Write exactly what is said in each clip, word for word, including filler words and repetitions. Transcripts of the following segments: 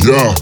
yeah.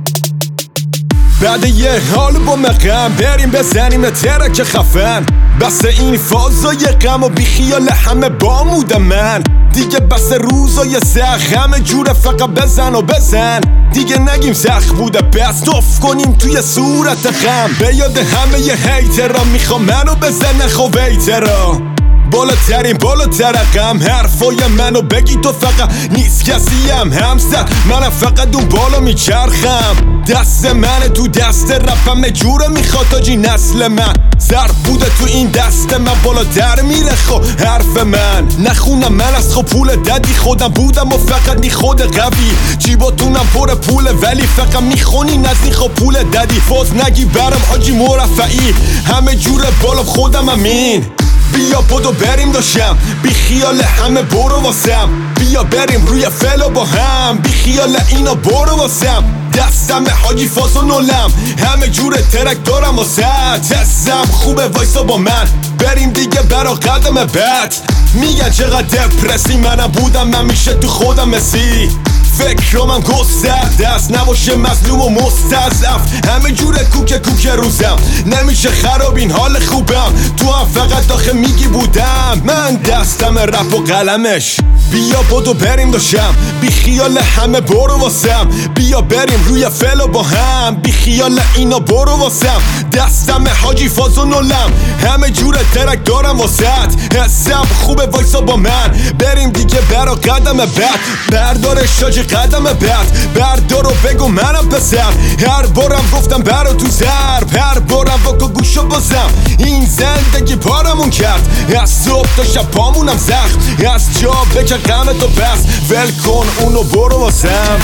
بعد یه حال با مقام بریم بزنیم ترک خفن، بس این فازای غم و بیخیال همه بامود من. دیگه بس روزای سخت همه جوره فقط بزن و بزن. دیگه نگیم سخت بوده بس توف کنیم توی صورت غم. به یاد همه ی هیترا میخوام منو بزنه خو ویترا. بالاترین بالاتر رقم حرفای منو بگی تو فقط نیست کسی هم همزد. منم فقط اون بالا میچرخم، دست منه تو دست رپم جوره میخواد تاجی نسل من. ضرب بوده تو این دست من بالا در میره خو حرف من. نخونم من از خو پول ددی خودم بودم و فقط نی خود قوی. جیباتونم پر پول ولی فقط میخونی نزدی خو پول ددی. فاز نگی برم حاجی مرفعی همه جوره بالا خودم امین. بیا بدو بریم داشم بی خیال همه برو واسم. بیا بریم روی فلو با هم بی خیال اینا برو واسم. دستم حاجی فاز و نولم همه جور ترک دارم واسه دستم خوبه وایسا با من. بریم دیگه برا قدم بعد. میگن چقدر دپرسی منم بودم من میشه تو خودم مسی. فکرامم گسترده است نباشه مظلوم و مستضعف. همه جور کوک کوک روزم نمیشه خراب این حال خوبم. تو هم فقط داخل میگی بودم من دستم رپ و قلمش. بیا بدو بریم داشم بی خیال همه برو واسم. بیا بریم روی فلو با هم بی خیال اینا برو واسم. دستم حاجی فاز و نولم همه جور ترک دارم واسد. حسم خوبه وایسا با من. بریم دیگه برا قدم بعد. بردارش شاجی قدم بعد. بردار و بگو منم پسر. هر بارم گفتم برا تو ضرب. هر بارم واکو گوشو بازم. این زندگی پارمون کرد از صبح تا شب پامونم زخم. از جا بکن غمتو بس ول کن اونو برو واسم.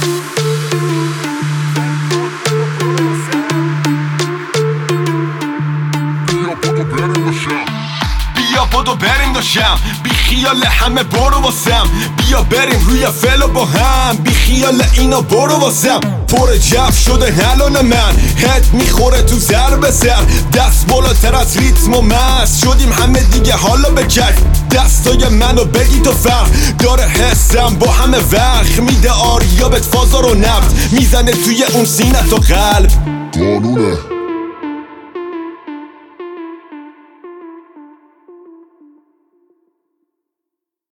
بیا بدو بریم داشم بی خیال همه برو واسم. بیا بریم روی فلو با هم بی خیال اینا برو واسم. پر جف شده حلال من هد میخوره تو ضرب سر. دست بالاتر از ریتم و مست شدیم همه دیگه حالا بکش. دستای منو بگی تو فرق داره حسم با همه وقت. میده آریابت فازا رو نفت میزنه توی اون سینه تو قلب. قانونه